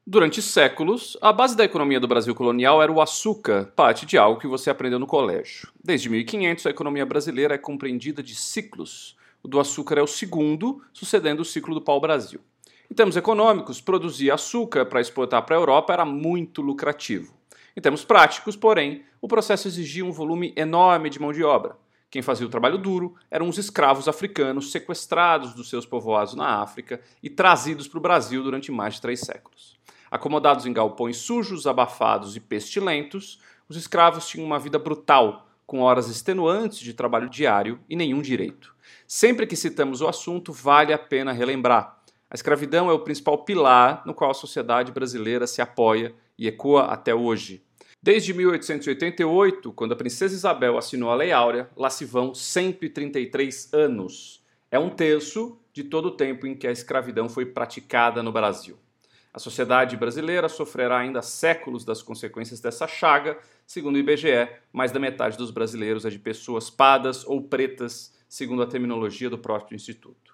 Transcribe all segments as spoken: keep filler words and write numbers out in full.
Durante séculos, a base da economia do Brasil colonial era o açúcar, parte de algo que você aprendeu no colégio. Desde mil e quinhentos, a economia brasileira é compreendida de ciclos. O do açúcar é o segundo, sucedendo o ciclo do pau-brasil. Em termos econômicos, produzir açúcar para exportar para a Europa era muito lucrativo. Em termos práticos, porém, o processo exigia um volume enorme de mão de obra. Quem fazia o trabalho duro eram os escravos africanos sequestrados dos seus povoados na África e trazidos para o Brasil durante mais de três séculos. Acomodados em galpões sujos, abafados e pestilentos, os escravos tinham uma vida brutal, com horas extenuantes de trabalho diário e nenhum direito. Sempre que citamos o assunto, vale a pena relembrar. A escravidão é o principal pilar no qual a sociedade brasileira se apoia e ecoa até hoje. Desde mil oitocentos e oitenta e oito, quando a princesa Isabel assinou a Lei Áurea, lá se vão cento e trinta e três anos. É um terço de todo o tempo em que a escravidão foi praticada no Brasil. A sociedade brasileira sofrerá ainda séculos das consequências dessa chaga. Segundo o I B G E, mais da metade dos brasileiros é de pessoas pardas ou pretas, segundo a terminologia do próprio Instituto.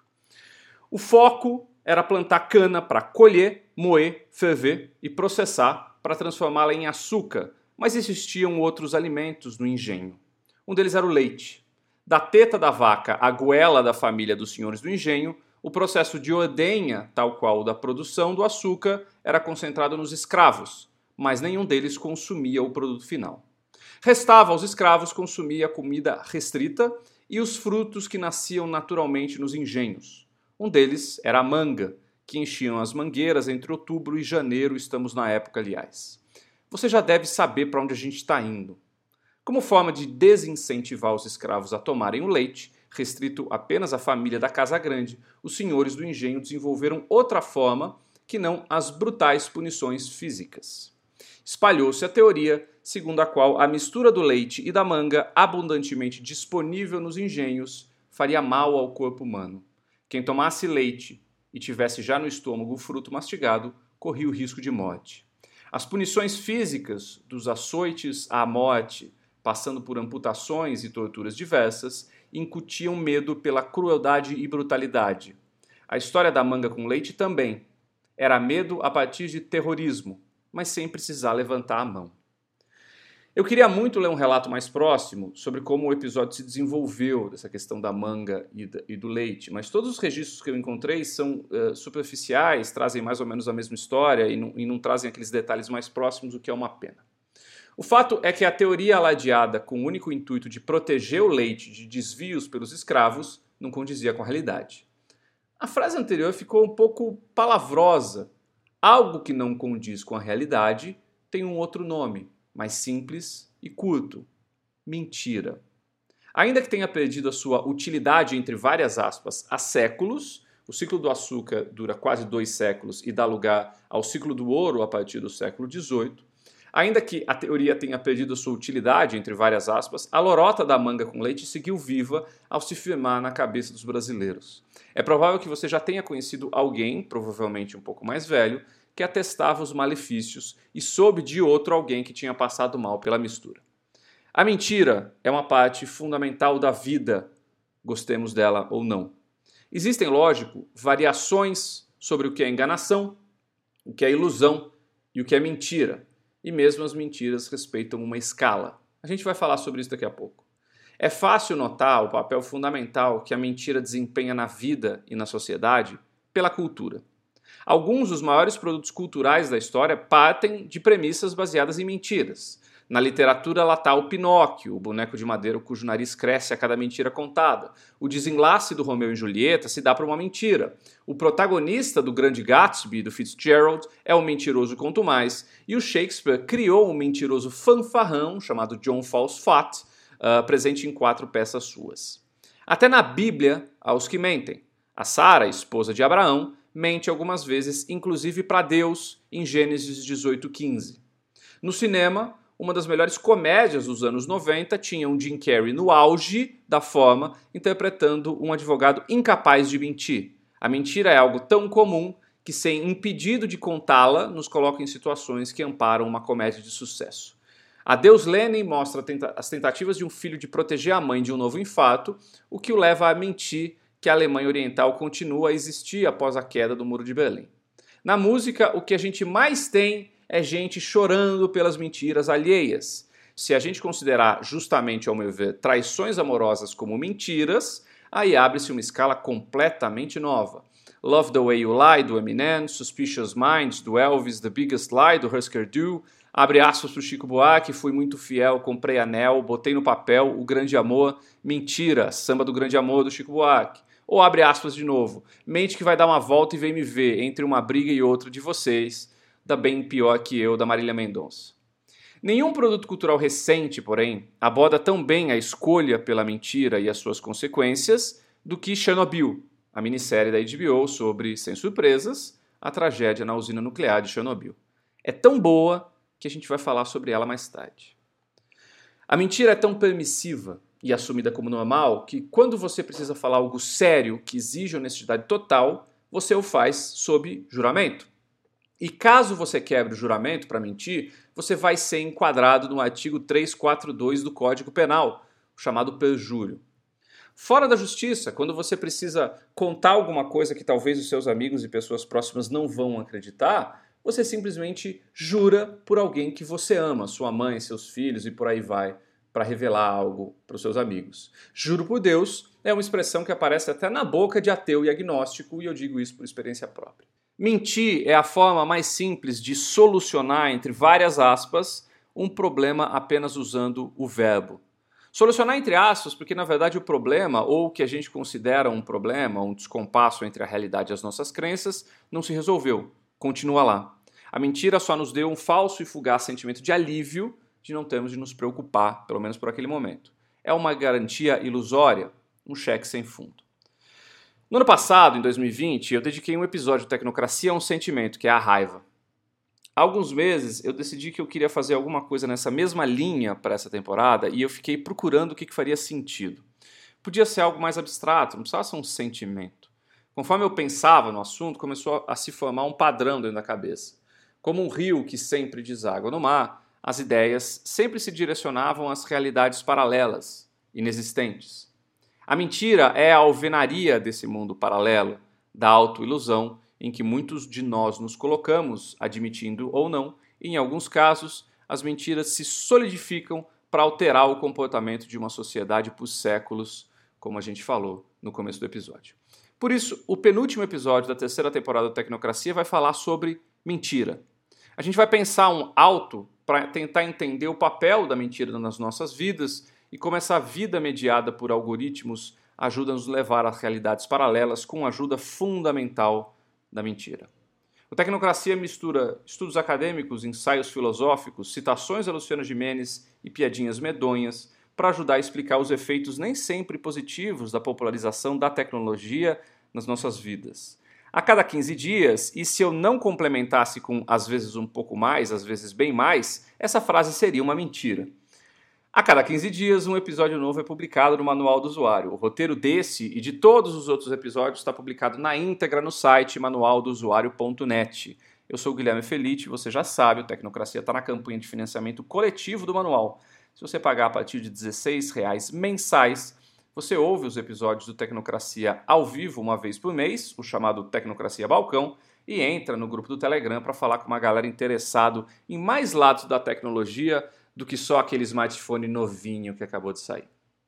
O foco era plantar cana para colher, moer, ferver e processar para transformá-la em açúcar, mas existiam outros alimentos no engenho. Um deles era o leite. Da teta da vaca à goela da família dos senhores do engenho, o processo de ordenha, tal qual o da produção do açúcar, era concentrado nos escravos, mas nenhum deles consumia o produto final. Restava aos escravos consumir a comida restrita e os frutos que nasciam naturalmente nos engenhos. Um deles era a manga, que enchiam as mangueiras entre outubro e janeiro, estamos na época, aliás. Você já deve saber para onde a gente está indo. Como forma de desincentivar os escravos a tomarem o leite, restrito apenas à família da Casa Grande, os senhores do engenho desenvolveram outra forma que não as brutais punições físicas. Espalhou-se a teoria segundo a qual a mistura do leite e da manga, abundantemente disponível nos engenhos, faria mal ao corpo humano. Quem tomasse leite e tivesse já no estômago o fruto mastigado, corria o risco de morte. As punições físicas, dos açoites à morte, passando por amputações e torturas diversas, incutiam medo pela crueldade e brutalidade. A história da manga com leite também. Era medo a partir de terrorismo, mas sem precisar levantar a mão. Eu queria muito ler um relato mais próximo sobre como o episódio se desenvolveu, dessa questão da manga e do leite, mas todos os registros que eu encontrei são uh, superficiais, trazem mais ou menos a mesma história e não, e não trazem aqueles detalhes mais próximos, o que é uma pena. O fato é que a teoria alardeada com o único intuito de proteger o leite de desvios pelos escravos não condizia com a realidade. A frase anterior ficou um pouco palavrosa. Algo que não condiz com a realidade tem um outro nome, mais simples e curto: mentira. Ainda que tenha perdido a sua utilidade entre várias aspas há séculos, o ciclo do açúcar dura quase dois séculos e dá lugar ao ciclo do ouro a partir do século dezoito, ainda que a teoria tenha perdido sua utilidade, entre várias aspas, a lorota da manga com leite seguiu viva ao se firmar na cabeça dos brasileiros. É provável que você já tenha conhecido alguém, provavelmente um pouco mais velho, que atestava os malefícios e soube de outro alguém que tinha passado mal pela mistura. A mentira é uma parte fundamental da vida, gostemos dela ou não. Existem, lógico, variações sobre o que é enganação, o que é ilusão e o que é mentira. E mesmo as mentiras respeitam uma escala. A gente vai falar sobre isso daqui a pouco. É fácil notar o papel fundamental que a mentira desempenha na vida e na sociedade pela cultura. Alguns dos maiores produtos culturais da história partem de premissas baseadas em mentiras. Na literatura lá está o Pinóquio, o boneco de madeira cujo nariz cresce a cada mentira contada. O desenlace do Romeu e Julieta se dá por uma mentira. O protagonista do Grande Gatsby, do Fitzgerald, é um mentiroso quanto mais. E o Shakespeare criou um mentiroso fanfarrão chamado John False Fat, uh, presente em quatro peças suas. Até na Bíblia, há os que mentem. A Sara, esposa de Abraão, mente algumas vezes, inclusive para Deus, em Gênesis dezoito, quinze. No cinema, uma das melhores comédias dos anos noventa tinha um Jim Carrey no auge da forma, interpretando um advogado incapaz de mentir. A mentira é algo tão comum que, sem impedido de contá-la, nos coloca em situações que amparam uma comédia de sucesso. Adeus Lenin mostra tenta- as tentativas de um filho de proteger a mãe de um novo infarto, o que o leva a mentir que a Alemanha Oriental continua a existir após a queda do Muro de Berlim. Na música, o que a gente mais tem é gente chorando pelas mentiras alheias. Se a gente considerar justamente, ao meu ver, traições amorosas como mentiras, aí abre-se uma escala completamente nova. Love the Way You Lie, do Eminem, Suspicious Minds, do Elvis, The Biggest Lie, do Husker Du, abre aspas pro Chico Buarque, fui muito fiel, comprei anel, botei no papel, o grande amor, mentira, samba do grande amor do Chico Buarque. Ou abre aspas de novo, mente que vai dar uma volta e vem me ver, entre uma briga e outra de vocês, da bem pior que eu, da Marília Mendonça. Nenhum produto cultural recente, porém, aborda tão bem a escolha pela mentira e as suas consequências do que Chernobyl, a minissérie da H B O sobre, sem surpresas, a tragédia na usina nuclear de Chernobyl. É tão boa que a gente vai falar sobre ela mais tarde. A mentira é tão permissiva e assumida como normal que quando você precisa falar algo sério que exige honestidade total, você o faz sob juramento. E caso você quebre o juramento para mentir, você vai ser enquadrado no artigo trezentos e quarenta e dois do Código Penal, o chamado perjúrio. Fora da justiça, quando você precisa contar alguma coisa que talvez os seus amigos e pessoas próximas não vão acreditar, você simplesmente jura por alguém que você ama, sua mãe, seus filhos e por aí vai, para revelar algo para os seus amigos. Juro por Deus é uma expressão que aparece até na boca de ateu e agnóstico, e eu digo isso por experiência própria. Mentir é a forma mais simples de solucionar, entre várias aspas, um problema apenas usando o verbo. Solucionar entre aspas, porque na verdade o problema, ou o que a gente considera um problema, um descompasso entre a realidade e as nossas crenças, não se resolveu. Continua lá. A mentira só nos deu um falso e fugaz sentimento de alívio de não termos de nos preocupar, pelo menos por aquele momento. É uma garantia ilusória, um cheque sem fundo. No ano passado, em dois mil e vinte, eu dediquei um episódio de Tecnocracia a um sentimento, que é a raiva. Há alguns meses eu decidi que eu queria fazer alguma coisa nessa mesma linha para essa temporada e eu fiquei procurando o que faria sentido. Podia ser algo mais abstrato, não precisava ser um sentimento. Conforme eu pensava no assunto, começou a se formar um padrão dentro da cabeça. Como um rio que sempre deságua no mar, as ideias sempre se direcionavam às realidades paralelas, inexistentes. A mentira é a alvenaria desse mundo paralelo, da autoilusão, em que muitos de nós nos colocamos, admitindo ou não, e em alguns casos, as mentiras se solidificam para alterar o comportamento de uma sociedade por séculos, como a gente falou no começo do episódio. Por isso, o penúltimo episódio da terceira temporada da Tecnocracia vai falar sobre mentira. A gente vai pensar um auto para tentar entender o papel da mentira nas nossas vidas e como essa vida mediada por algoritmos ajuda a nos levar a realidades paralelas com a ajuda fundamental da mentira. O Tecnocracia mistura estudos acadêmicos, ensaios filosóficos, citações a Luciano Gimenez e piadinhas medonhas para ajudar a explicar os efeitos nem sempre positivos da popularização da tecnologia nas nossas vidas. A cada quinze dias, e se eu não complementasse com às vezes um pouco mais, às vezes bem mais, essa frase seria uma mentira. A cada quinze dias, um episódio novo é publicado no Manual do Usuário. O roteiro desse e de todos os outros episódios está publicado na íntegra no site manual do usuário ponto net. Eu sou o Guilherme Felite, você já sabe, o Tecnocracia está na campanha de financiamento coletivo do Manual. Se você pagar a partir de dezesseis reais mensais, você ouve os episódios do Tecnocracia ao vivo uma vez por mês, o chamado Tecnocracia Balcão, e entra no grupo do Telegram para falar com uma galera interessada em mais lados da tecnologia do que só aquele smartphone novinho que acabou de sair.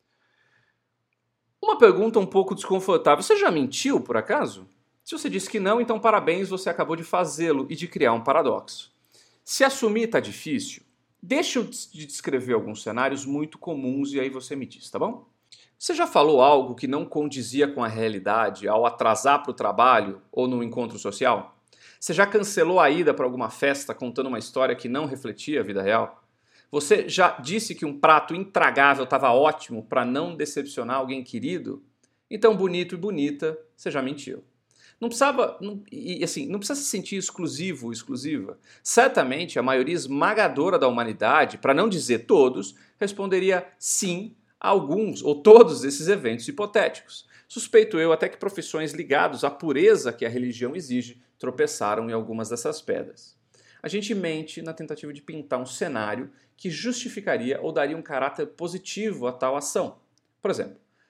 Uma pergunta um pouco desconfortável. Você já mentiu, por acaso? Se você disse que não, então parabéns, você acabou de fazê-lo e de criar um paradoxo. Se assumir está difícil, deixa eu de descrever alguns cenários muito comuns e aí você me diz, tá bom? Você já falou algo que não condizia com a realidade ao atrasar para o trabalho ou no encontro social? Você já cancelou a ida para alguma festa contando uma história que não refletia a vida real? Você já disse que um prato intragável estava ótimo para não decepcionar alguém querido? Então, bonito e bonita, você já mentiu. Não precisava, não, e, assim, não precisa se sentir exclusivo ou exclusiva. Certamente, a maioria esmagadora da humanidade, para não dizer todos, responderia sim a alguns ou todos esses eventos hipotéticos. Suspeito eu até que profissões ligadas à pureza que a religião exige tropeçaram em algumas dessas pedras. A gente mente na tentativa de pintar um cenário que justificaria ou daria um caráter positivo a tal ação. Por exemplo,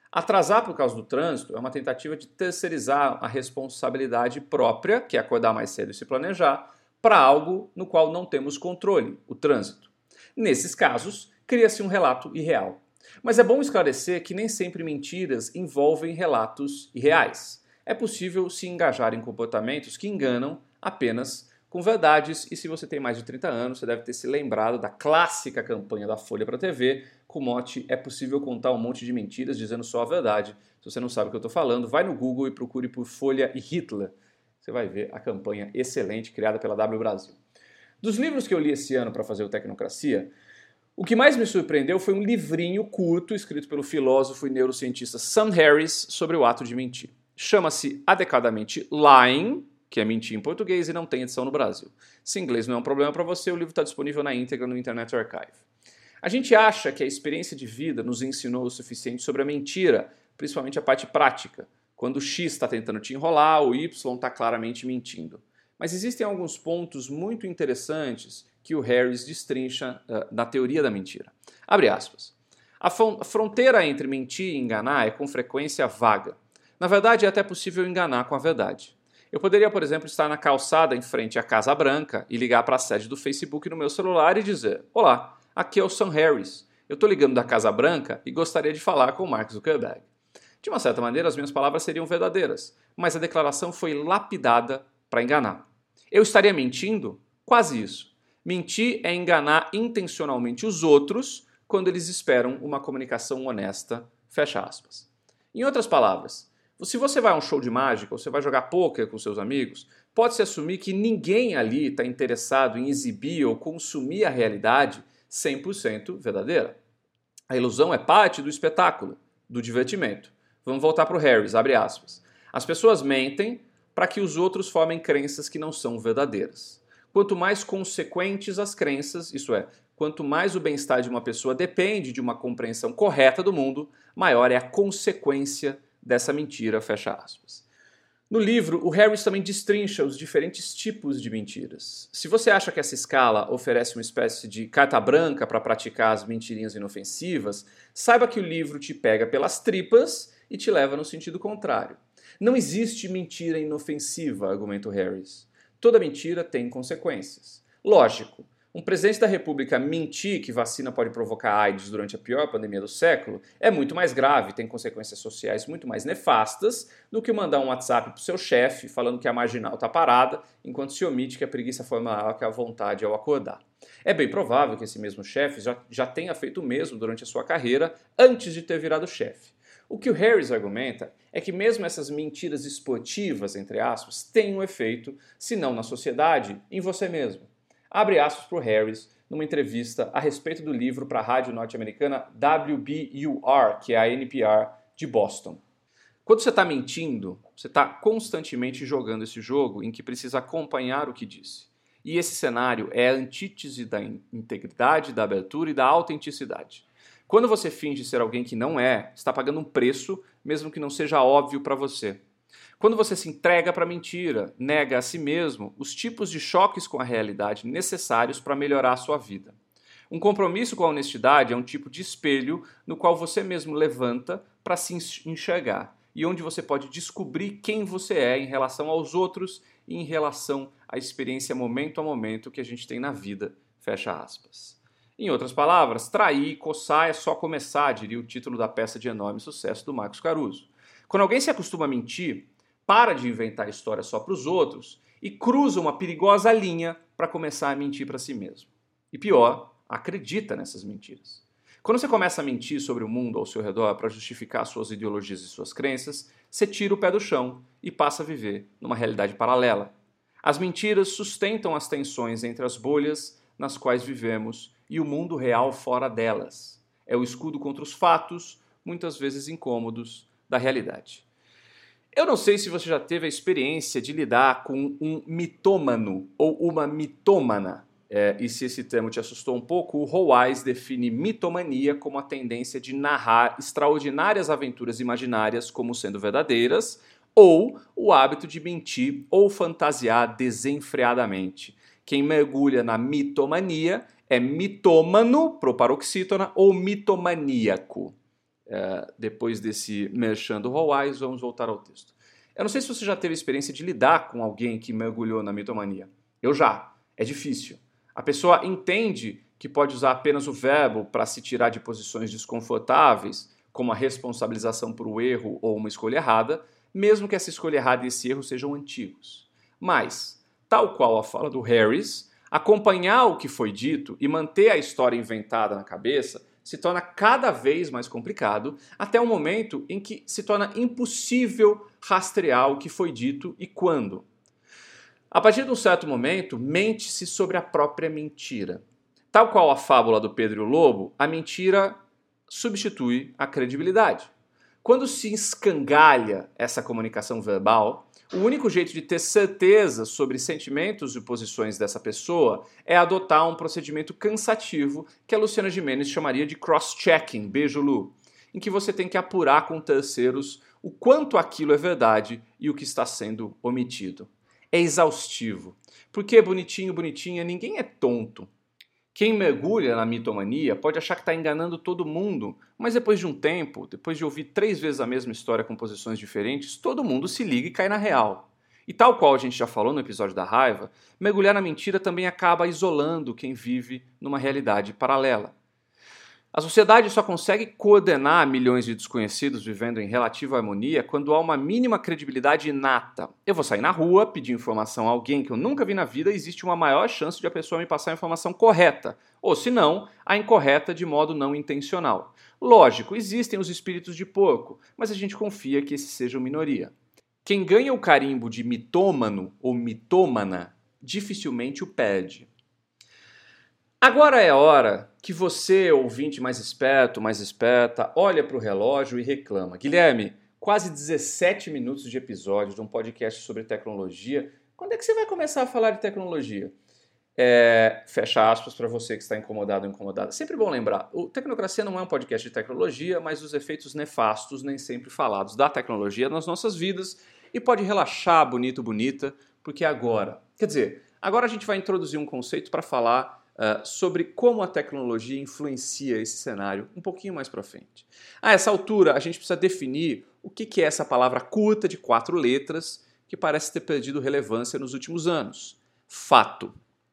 Atrasar por causa do trânsito é uma tentativa de terceirizar a responsabilidade própria, que é acordar mais cedo e se planejar, para algo no qual não temos controle, o trânsito. Nesses casos, cria-se um relato irreal. Mas é bom esclarecer que nem sempre mentiras envolvem relatos irreais. É possível se engajar em comportamentos que enganam apenas com verdades, e se você tem mais de trinta anos, você deve ter se lembrado da clássica campanha da Folha para a T V, com o mote "É possível contar um monte de mentiras dizendo só a verdade". Se você não sabe o que eu estou falando, vai no Google e procure por Folha e Hitler. Você vai ver a campanha excelente criada pela W Brasil. Dos livros que eu li esse ano para fazer o Tecnocracia, o que mais me surpreendeu foi um livrinho curto escrito pelo filósofo e neurocientista Sam Harris sobre o ato de mentir. Chama-se adequadamente Lying, que é mentir em português e não tem edição no Brasil. Se inglês não é um problema para você, o livro está disponível na íntegra no Internet Archive. A gente acha que a experiência de vida nos ensinou o suficiente sobre a mentira, principalmente a parte prática, quando o X está tentando te enrolar, o Y está claramente mentindo. Mas existem alguns pontos muito interessantes que o Harris destrincha uh, na teoria da mentira. Abre aspas. A, a fronteira entre mentir e enganar é com frequência vaga. Na verdade, é até possível enganar com a verdade. Eu poderia, por exemplo, estar na calçada em frente à Casa Branca e ligar para a sede do Facebook no meu celular e dizer: "Olá, aqui é o Sam Harris. Eu estou ligando da Casa Branca e gostaria de falar com o Mark Zuckerberg." De uma certa maneira, as minhas palavras seriam verdadeiras, mas a declaração foi lapidada para enganar. Eu estaria mentindo? Quase isso. Mentir é enganar intencionalmente os outros quando eles esperam uma comunicação honesta. Fecha aspas. Em outras palavras, se você vai a um show de mágica ou você vai jogar pôquer com seus amigos, pode-se assumir que ninguém ali está interessado em exibir ou consumir a realidade cem por cento verdadeira. A ilusão é parte do espetáculo, do divertimento. Vamos voltar para o Harris, abre aspas. As pessoas mentem para que os outros formem crenças que não são verdadeiras. Quanto mais consequentes as crenças, isso é, quanto mais o bem-estar de uma pessoa depende de uma compreensão correta do mundo, maior é a consequência dessa mentira, fecha aspas. No livro, o Harris também destrincha os diferentes tipos de mentiras. Se você acha que essa escala oferece uma espécie de carta branca para praticar as mentirinhas inofensivas, saiba que o livro te pega pelas tripas e te leva no sentido contrário. Não existe mentira inofensiva, argumenta o Harris. Toda mentira tem consequências. Lógico, um presidente da República mentir que vacina pode provocar AIDS durante a pior pandemia do século é muito mais grave, tem consequências sociais muito mais nefastas do que mandar um WhatsApp para o seu chefe falando que a marginal está parada, enquanto se omite que a preguiça foi maior que a vontade ao acordar. É bem provável que esse mesmo chefe já, já tenha feito o mesmo durante a sua carreira antes de ter virado chefe. O que o Harris argumenta é que mesmo essas mentiras esportivas, entre aspas, têm um efeito, se não na sociedade, em você mesmo. Abre aspas para o Harris numa entrevista a respeito do livro para a rádio norte-americana W B U R, que é a N P R de Boston. Quando você está mentindo, você está constantemente jogando esse jogo em que precisa acompanhar o que disse. E esse cenário é a antítese da integridade, da abertura e da autenticidade. Quando você finge ser alguém que não é, está pagando um preço, mesmo que não seja óbvio para você. Quando você se entrega para a mentira, nega a si mesmo os tipos de choques com a realidade necessários para melhorar a sua vida. Um compromisso com a honestidade é um tipo de espelho no qual você mesmo levanta para se enxergar e onde você pode descobrir quem você é em relação aos outros e em relação à experiência momento a momento que a gente tem na vida. Fecha aspas. Em outras palavras, trair e coçar é só começar, diria o título da peça de enorme sucesso do Marcos Caruso. Quando alguém se acostuma a mentir, para de inventar história só para os outros e cruza uma perigosa linha para começar a mentir para si mesmo. E pior, acredita nessas mentiras. Quando você começa a mentir sobre o mundo ao seu redor para justificar suas ideologias e suas crenças, você tira o pé do chão e passa a viver numa realidade paralela. As mentiras sustentam as tensões entre as bolhas nas quais vivemos e o mundo real fora delas. É o escudo contra os fatos, muitas vezes incômodos, da realidade. Eu não sei se você já teve a experiência de lidar com um mitômano ou uma mitômana. É, e se esse termo te assustou um pouco, o Howise define mitomania como a tendência de narrar extraordinárias aventuras imaginárias como sendo verdadeiras, ou o hábito de mentir ou fantasiar desenfreadamente. Quem mergulha na mitomania é mitômano, proparoxítona, ou mitomaníaco. é, depois desse merchan do Hall Eyes, vamos voltar ao texto. Eu não sei se você já teve a experiência de lidar com alguém que mergulhou na mitomania. Eu já. É difícil. A pessoa entende que pode usar apenas o verbo para se tirar de posições desconfortáveis, como a responsabilização por um erro ou uma escolha errada, mesmo que essa escolha errada e esse erro sejam antigos. Mas, tal qual a fala do Harris, acompanhar o que foi dito e manter a história inventada na cabeça se torna cada vez mais complicado, até o momento em que se torna impossível rastrear o que foi dito e quando. A partir de um certo momento, mente-se sobre a própria mentira. Tal qual a fábula do Pedro e o Lobo, a mentira substitui a credibilidade. Quando se escangalha essa comunicação verbal, o único jeito de ter certeza sobre sentimentos e posições dessa pessoa é adotar um procedimento cansativo que a Luciana Gimenez chamaria de cross-checking, beijo Lu, em que você tem que apurar com terceiros o quanto aquilo é verdade e o que está sendo omitido. É exaustivo, porque bonitinho, bonitinha, ninguém é tonto. Quem mergulha na mitomania pode achar que está enganando todo mundo, mas depois de um tempo, depois de ouvir três vezes a mesma história com posições diferentes, todo mundo se liga e cai na real. E tal qual a gente já falou no episódio da raiva, mergulhar na mentira também acaba isolando quem vive numa realidade paralela. A sociedade só consegue coordenar milhões de desconhecidos vivendo em relativa harmonia quando há uma mínima credibilidade inata. Eu vou sair na rua, pedir informação a alguém que eu nunca vi na vida, existe uma maior chance de a pessoa me passar a informação correta, ou se não, a incorreta de modo não intencional. Lógico, existem os espíritos de porco, mas a gente confia que esses sejam minoria. Quem ganha o carimbo de mitômano ou mitômana dificilmente o perde. Agora é a hora que você, ouvinte mais esperto, mais esperta, olha para o relógio e reclama. Guilherme, quase dezessete minutos de episódio de um podcast sobre tecnologia. Quando é que você vai começar a falar de tecnologia? É, fecha aspas para você que está incomodado ou incomodada. Sempre bom lembrar, o Tecnocracia não é um podcast de tecnologia, mas os efeitos nefastos nem sempre falados da tecnologia nas nossas vidas e pode relaxar, bonito, bonita, porque agora, quer dizer, agora a gente vai introduzir um conceito para falar Uh, sobre como a tecnologia influencia esse cenário um pouquinho mais para frente. A essa altura, a gente precisa definir o que, que é essa palavra curta de quatro letras que parece ter perdido relevância nos últimos anos. Fato.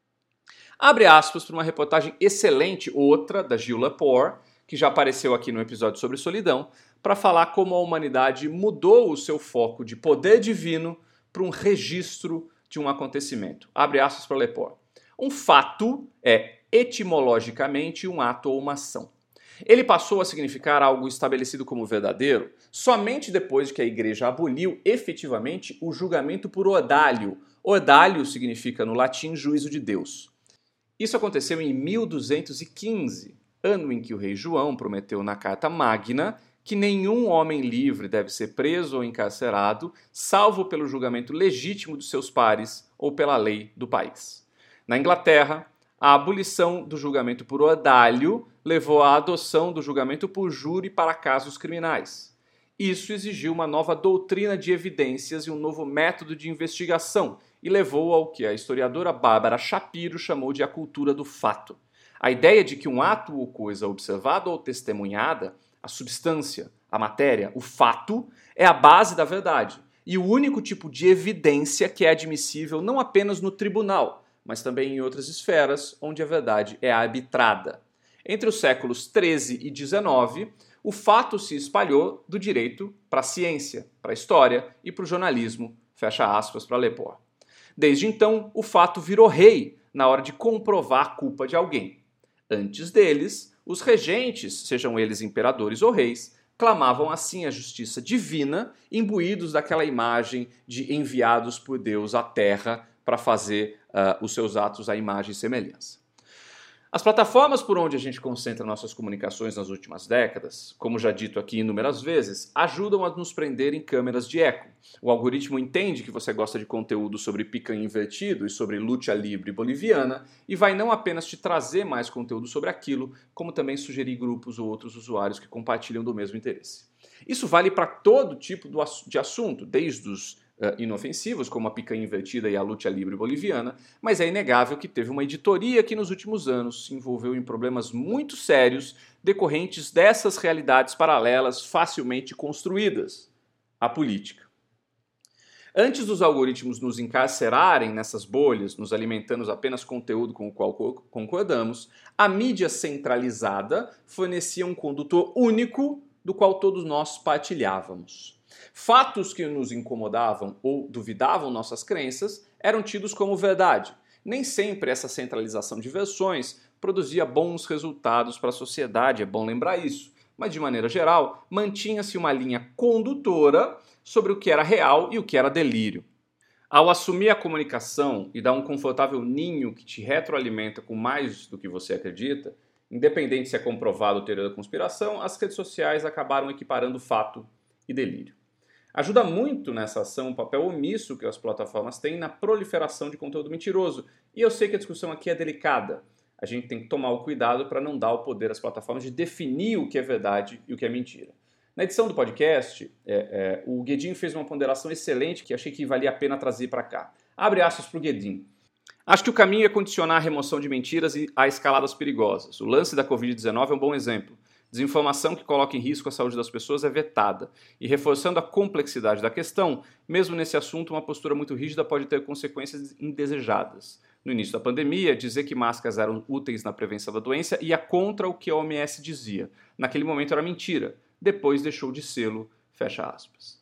Abre aspas para uma reportagem excelente, outra, da Jill Lepore, que já apareceu aqui no episódio sobre solidão, para falar como a humanidade mudou o seu foco de poder divino para um registro de um acontecimento. Abre aspas para Lepore. Um fato é, etimologicamente, um ato ou uma ação. Ele passou a significar algo estabelecido como verdadeiro somente depois que a igreja aboliu efetivamente o julgamento por ordalio. Ordalio significa, no latim, juízo de Deus. Isso aconteceu em mil duzentos e quinze, ano em que o rei João prometeu na Carta Magna que nenhum homem livre deve ser preso ou encarcerado, salvo pelo julgamento legítimo dos seus pares ou pela lei do país. Na Inglaterra, a abolição do julgamento por ordalio levou à adoção do julgamento por júri para casos criminais. Isso exigiu uma nova doutrina de evidências e um novo método de investigação e levou ao que a historiadora Bárbara Shapiro chamou de a cultura do fato. A ideia de que um ato ou coisa observada ou testemunhada, a substância, a matéria, o fato, é a base da verdade e o único tipo de evidência que é admissível não apenas no tribunal, mas também em outras esferas onde a verdade é arbitrada. Entre os séculos treze e dezenove, o fato se espalhou do direito para a ciência, para a história e para o jornalismo, fecha aspas para Lepore. Desde então, o fato virou rei na hora de comprovar a culpa de alguém. Antes deles, os regentes, sejam eles imperadores ou reis, clamavam assim a justiça divina, imbuídos daquela imagem de enviados por Deus à terra para fazer uh, os seus atos à imagem e semelhança. As plataformas por onde a gente concentra nossas comunicações nas últimas décadas, como já dito aqui inúmeras vezes, ajudam a nos prender em câmeras de eco. O algoritmo entende que você gosta de conteúdo sobre picanha invertido e sobre luta livre boliviana e vai não apenas te trazer mais conteúdo sobre aquilo, como também sugerir grupos ou outros usuários que compartilham do mesmo interesse. Isso vale para todo tipo de assunto, desde os Uh, inofensivos, como a picanha invertida e a luta livre boliviana, mas é inegável que teve uma editoria que nos últimos anos se envolveu em problemas muito sérios decorrentes dessas realidades paralelas facilmente construídas, a política. Antes dos algoritmos nos encarcerarem nessas bolhas, nos alimentando apenas conteúdo com o qual concordamos, a mídia centralizada fornecia um condutor único do qual todos nós partilhávamos. Fatos que nos incomodavam ou duvidavam nossas crenças eram tidos como verdade. Nem sempre essa centralização de versões produzia bons resultados para a sociedade, é bom lembrar isso. Mas, de maneira geral, mantinha-se uma linha condutora sobre o que era real e o que era delírio. Ao assumir a comunicação e dar um confortável ninho que te retroalimenta com mais do que você acredita, independente se é comprovado ou teoria da conspiração, as redes sociais acabaram equiparando fato e delírio. Ajuda muito nessa ação o papel omisso que as plataformas têm na proliferação de conteúdo mentiroso. E eu sei que a discussão aqui é delicada. A gente tem que tomar o cuidado para não dar o poder às plataformas de definir o que é verdade e o que é mentira. Na edição do podcast, é, é, o Guedin fez uma ponderação excelente que achei que valia a pena trazer para cá. Abre aspas para o Guedin. Acho que o caminho é condicionar a remoção de mentiras e a escaladas perigosas. O lance da covid dezenove é um bom exemplo. Desinformação que coloca em risco a saúde das pessoas é vetada. E reforçando a complexidade da questão, mesmo nesse assunto, uma postura muito rígida pode ter consequências indesejadas. No início da pandemia, dizer que máscaras eram úteis na prevenção da doença ia contra o que a O M S dizia. Naquele momento era mentira. Depois deixou de sê-lo, fecha aspas.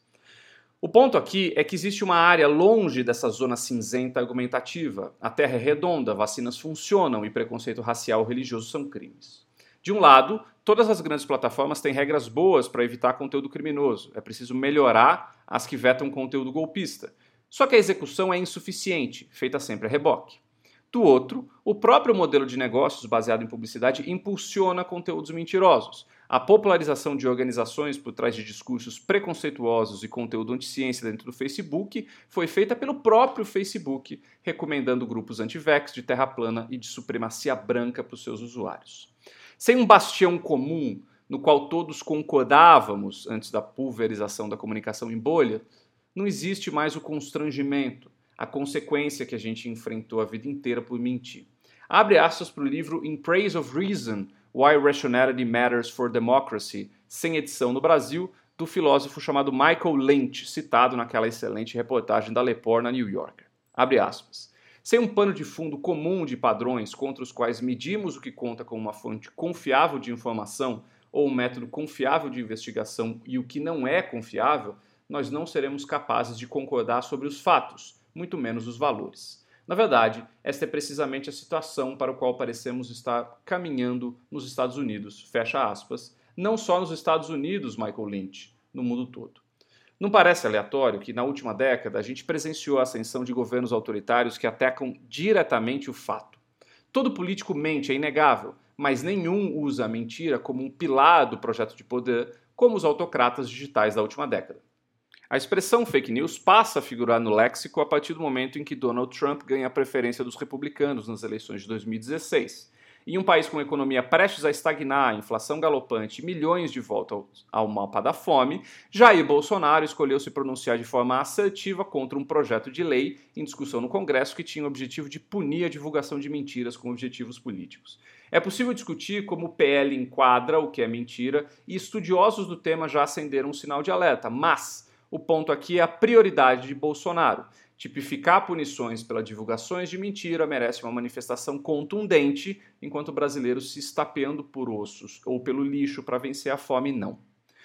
O ponto aqui é que existe uma área longe dessa zona cinzenta argumentativa. A Terra é redonda, vacinas funcionam e preconceito racial ou religioso são crimes. De um lado, todas as grandes plataformas têm regras boas para evitar conteúdo criminoso. É preciso melhorar as que vetam conteúdo golpista. Só que a execução é insuficiente, feita sempre a reboque. Do outro, o próprio modelo de negócios baseado em publicidade impulsiona conteúdos mentirosos. A popularização de organizações por trás de discursos preconceituosos e conteúdo anti-ciência dentro do Facebook foi feita pelo próprio Facebook, recomendando grupos anti-vax, de terra plana e de supremacia branca para os seus usuários. Sem um bastião comum no qual todos concordávamos antes da pulverização da comunicação em bolha, não existe mais o constrangimento, a consequência que a gente enfrentou a vida inteira por mentir. Abre aspas para o livro In Praise of Reason, Why Rationality Matters for Democracy, sem edição no Brasil, do filósofo chamado Michael Lynch, citado naquela excelente reportagem da Lepore na New Yorker. Abre aspas. Sem um pano de fundo comum de padrões contra os quais medimos o que conta como uma fonte confiável de informação ou um método confiável de investigação e o que não é confiável, nós não seremos capazes de concordar sobre os fatos, muito menos os valores. Na verdade, esta é precisamente a situação para a qual parecemos estar caminhando nos Estados Unidos, fecha aspas, não só nos Estados Unidos, Michael Lynch, no mundo todo. Não parece aleatório que, na última década, a gente presenciou a ascensão de governos autoritários que atacam diretamente o fato. Todo político mente, é inegável, mas nenhum usa a mentira como um pilar do projeto de poder, como os autocratas digitais da última década. A expressão fake news passa a figurar no léxico a partir do momento em que Donald Trump ganha a preferência dos republicanos nas eleições de dois mil e dezesseis. Em um país com a economia prestes a estagnar, inflação galopante e milhões de volta ao mapa da fome, Jair Bolsonaro escolheu se pronunciar de forma assertiva contra um projeto de lei em discussão no Congresso que tinha o objetivo de punir a divulgação de mentiras com objetivos políticos. É possível discutir como o P L enquadra o que é mentira e estudiosos do tema já acenderam um sinal de alerta, mas o ponto aqui é a prioridade de Bolsonaro. Tipificar punições pelas divulgações de mentira merece uma manifestação contundente, enquanto brasileiros se estapeando por ossos ou pelo lixo para vencer a fome, não.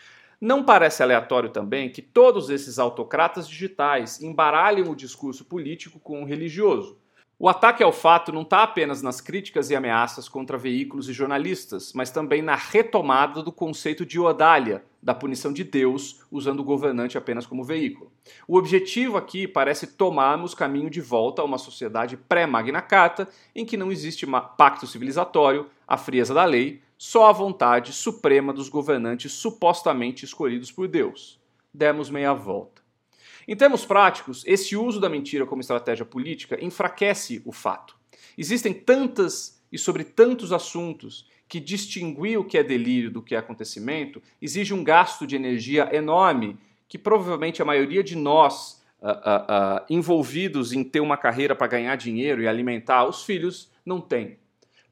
Não parece aleatório também que todos esses autocratas digitais embaralhem o discurso político com o religioso. O ataque ao fato não está apenas nas críticas e ameaças contra veículos e jornalistas, mas também na retomada do conceito de Odália, da punição de Deus, usando o governante apenas como veículo. O objetivo aqui parece tomarmos caminho de volta a uma sociedade pré-Magna Carta, em que não existe pacto civilizatório, a frieza da lei, só a vontade suprema dos governantes supostamente escolhidos por Deus. Demos meia volta. Em termos práticos, esse uso da mentira como estratégia política enfraquece o fato. Existem tantas e sobre tantos assuntos que distinguir o que é delírio do que é acontecimento exige um gasto de energia enorme que provavelmente a maioria de nós uh, uh, uh, envolvidos em ter uma carreira para ganhar dinheiro e alimentar os filhos não tem.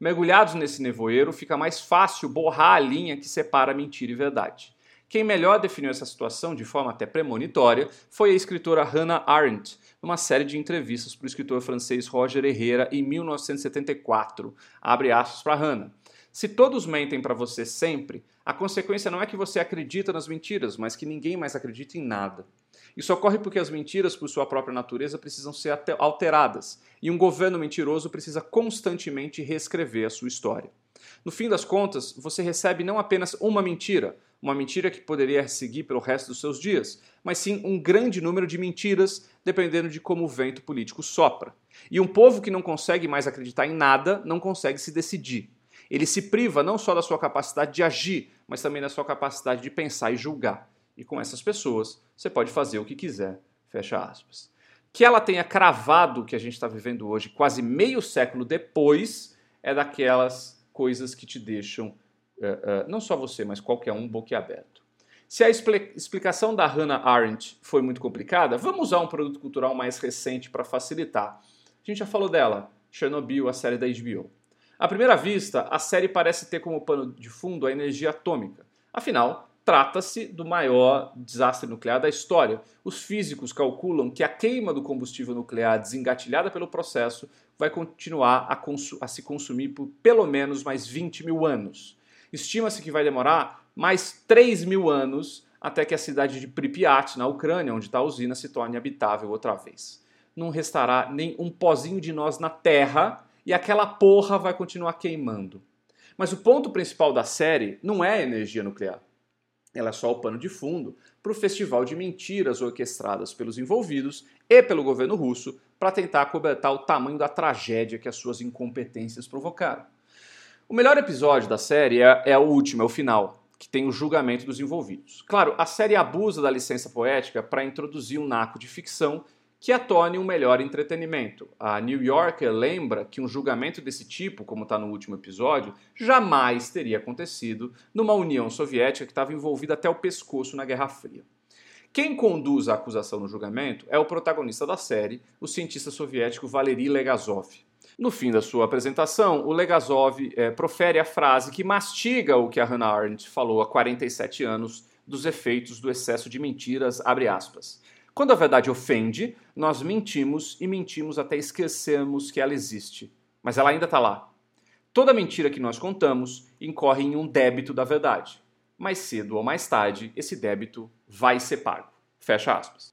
Mergulhados nesse nevoeiro, fica mais fácil borrar a linha que separa mentira e verdade. Quem melhor definiu essa situação de forma até premonitória foi a escritora Hannah Arendt, numa série de entrevistas para o escritor francês Roger Herrera em mil novecentos e setenta e quatro. Abre aspas para Hannah. Se todos mentem para você sempre, a consequência não é que você acredita nas mentiras, mas que ninguém mais acredita em nada. Isso ocorre porque as mentiras, por sua própria natureza, precisam ser alteradas, e um governo mentiroso precisa constantemente reescrever a sua história. No fim das contas, você recebe não apenas uma mentira, uma mentira que poderia seguir pelo resto dos seus dias, mas sim um grande número de mentiras, dependendo de como o vento político sopra. E um povo que não consegue mais acreditar em nada, não consegue se decidir. Ele se priva não só da sua capacidade de agir, mas também da sua capacidade de pensar e julgar. E com essas pessoas, você pode fazer o que quiser. Fecha aspas. Que ela tenha cravado o que a gente está vivendo hoje, quase meio século depois, é daquelas coisas que te deixam, uh, uh, não só você, mas qualquer um, boquiaberto. Se a expli- explicação da Hannah Arendt foi muito complicada, vamos usar um produto cultural mais recente para facilitar. A gente já falou dela, Chernobyl, a série da H B O. À primeira vista, a série parece ter como pano de fundo a energia atômica. Afinal, trata-se do maior desastre nuclear da história. Os físicos calculam que a queima do combustível nuclear desengatilhada pelo processo vai continuar a, a se consumir por pelo menos mais vinte mil anos. Estima-se que vai demorar mais três mil anos até que a cidade de Pripyat, na Ucrânia, onde está a usina, se torne habitável outra vez. Não restará nem um pozinho de nós na Terra e aquela porra vai continuar queimando. Mas o ponto principal da série não é a energia nuclear. Ela é só o pano de fundo para o festival de mentiras orquestradas pelos envolvidos e pelo governo russo para tentar acobertar o tamanho da tragédia que as suas incompetências provocaram. O melhor episódio da série é, é o último, é o final, que tem o julgamento dos envolvidos. Claro, a série abusa da licença poética para introduzir um naco de ficção que a torne um melhor entretenimento. A New Yorker lembra que um julgamento desse tipo, como está no último episódio, jamais teria acontecido numa União Soviética que estava envolvida até o pescoço na Guerra Fria. Quem conduz a acusação no julgamento é o protagonista da série, o cientista soviético Valery Legasov. No fim da sua apresentação, o Legasov é, profere a frase que mastiga o que a Hannah Arendt falou há quarenta e sete anos dos efeitos do excesso de mentiras, abre aspas. Quando a verdade ofende, nós mentimos e mentimos até esquecermos que ela existe. Mas ela ainda está lá. Toda mentira que nós contamos incorre em um débito da verdade. Mais cedo ou mais tarde, esse débito vai ser pago. Fecha aspas.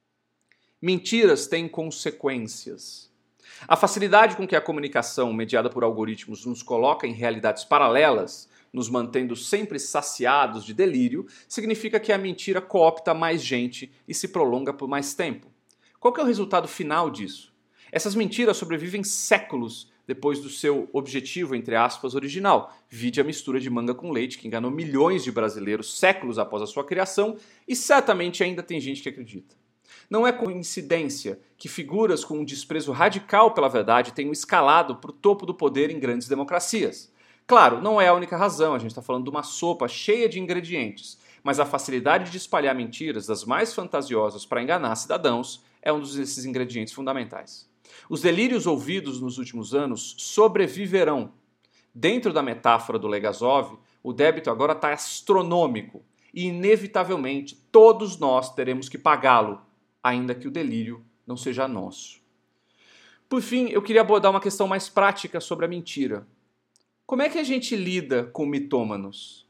Mentiras têm consequências. A facilidade com que a comunicação mediada por algoritmos nos coloca em realidades paralelas, nos mantendo sempre saciados de delírio, significa que a mentira coopta mais gente e se prolonga por mais tempo. Qual que é o resultado final disso? Essas mentiras sobrevivem séculos depois do seu objetivo, entre aspas, original. Vide a mistura de manga com leite, que enganou milhões de brasileiros séculos após a sua criação, e certamente ainda tem gente que acredita. Não é coincidência que figuras com um desprezo radical pela verdade tenham escalado para o topo do poder em grandes democracias. Claro, não é a única razão, a gente está falando de uma sopa cheia de ingredientes, mas a facilidade de espalhar mentiras das mais fantasiosas para enganar cidadãos é um desses ingredientes fundamentais. Os delírios ouvidos nos últimos anos sobreviverão. Dentro da metáfora do Legasov, o débito agora está astronômico e, inevitavelmente, todos nós teremos que pagá-lo, ainda que o delírio não seja nosso. Por fim, eu queria abordar uma questão mais prática sobre a mentira. Como é que a gente lida com mitômanos?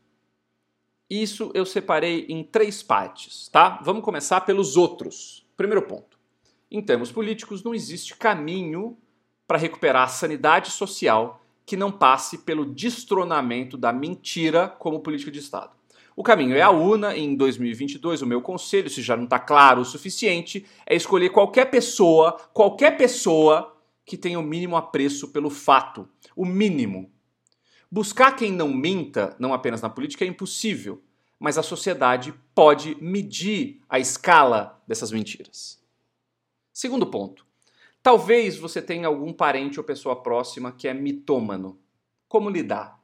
Isso eu separei em três partes, tá? Vamos começar pelos outros. Primeiro ponto. Em termos políticos, não existe caminho para recuperar a sanidade social que não passe pelo destronamento da mentira como política de Estado. O caminho é a urna, e em dois mil e vinte e dois o meu conselho, se já não está claro o suficiente, é escolher qualquer pessoa, qualquer pessoa que tenha o mínimo apreço pelo fato, o mínimo. Buscar quem não minta, não apenas na política, é impossível, mas a sociedade pode medir a escala dessas mentiras. Segundo ponto. Talvez você tenha algum parente ou pessoa próxima que é mitômano. Como lidar?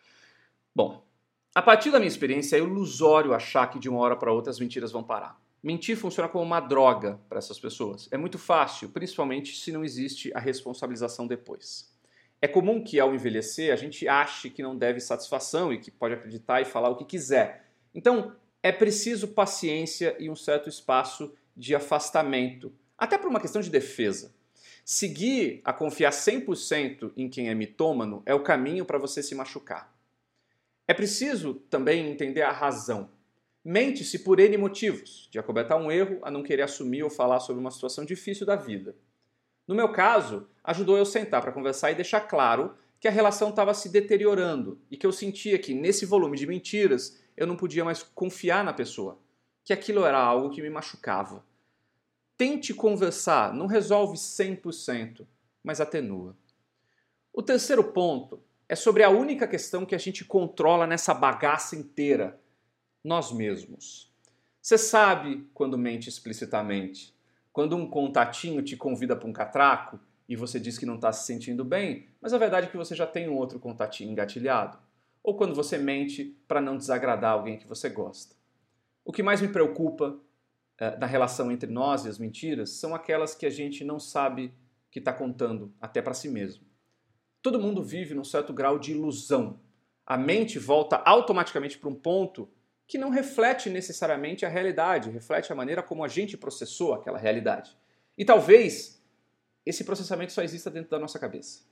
Bom, a partir da minha experiência é ilusório achar que de uma hora para outra as mentiras vão parar. Mentir funciona como uma droga para essas pessoas. É muito fácil, principalmente se não existe a responsabilização depois. É comum que ao envelhecer a gente ache que não deve satisfação e que pode acreditar e falar o que quiser. Então é preciso paciência e um certo espaço de afastamento, até por uma questão de defesa. Seguir a confiar cem por cento em quem é mitômano é o caminho para você se machucar. É preciso também entender a razão. Mente-se por N motivos, de acobertar um erro a não querer assumir ou falar sobre uma situação difícil da vida. No meu caso, ajudou eu sentar para conversar e deixar claro que a relação estava se deteriorando e que eu sentia que nesse volume de mentiras eu não podia mais confiar na pessoa, que aquilo era algo que me machucava. Tente conversar, não resolve cem por cento, mas atenua. O terceiro ponto é sobre a única questão que a gente controla nessa bagaça inteira, nós mesmos. Você sabe quando mente explicitamente. Quando um contatinho te convida para um catraco e você diz que não está se sentindo bem, mas a verdade é que você já tem um outro contatinho engatilhado. Ou quando você mente para não desagradar alguém que você gosta. O que mais me preocupa eh, na relação entre nós e as mentiras são aquelas que a gente não sabe que está contando, até para si mesmo. Todo mundo vive num certo grau de ilusão. A mente volta automaticamente para um ponto que não reflete necessariamente a realidade, reflete a maneira como a gente processou aquela realidade. E talvez esse processamento só exista dentro da nossa cabeça.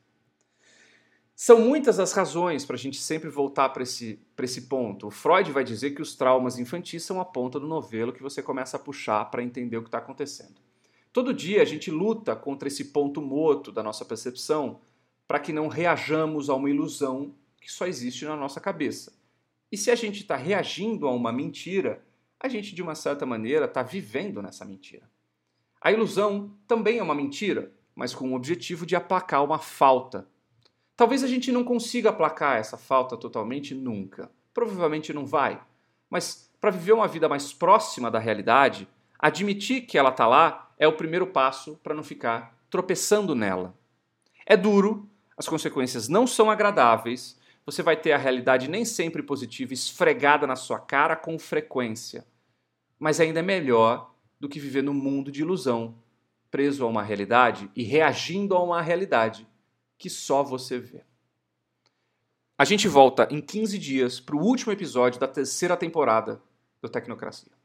São muitas as razões para a gente sempre voltar para esse, para esse ponto. O Freud vai dizer que os traumas infantis são a ponta do novelo que você começa a puxar para entender o que está acontecendo. Todo dia a gente luta contra esse ponto morto da nossa percepção para que não reajamos a uma ilusão que só existe na nossa cabeça. E se a gente está reagindo a uma mentira, a gente, de uma certa maneira, está vivendo nessa mentira. A ilusão também é uma mentira, mas com o objetivo de aplacar uma falta. Talvez a gente não consiga aplacar essa falta totalmente nunca. Provavelmente não vai. Mas para viver uma vida mais próxima da realidade, admitir que ela está lá é o primeiro passo para não ficar tropeçando nela. É duro, as consequências não são agradáveis, você vai ter a realidade nem sempre positiva esfregada na sua cara com frequência. Mas ainda é melhor do que viver num mundo de ilusão, preso a uma realidade e reagindo a uma realidade que só você vê. A gente volta em quinze dias para o último episódio da terceira temporada do Tecnocracia.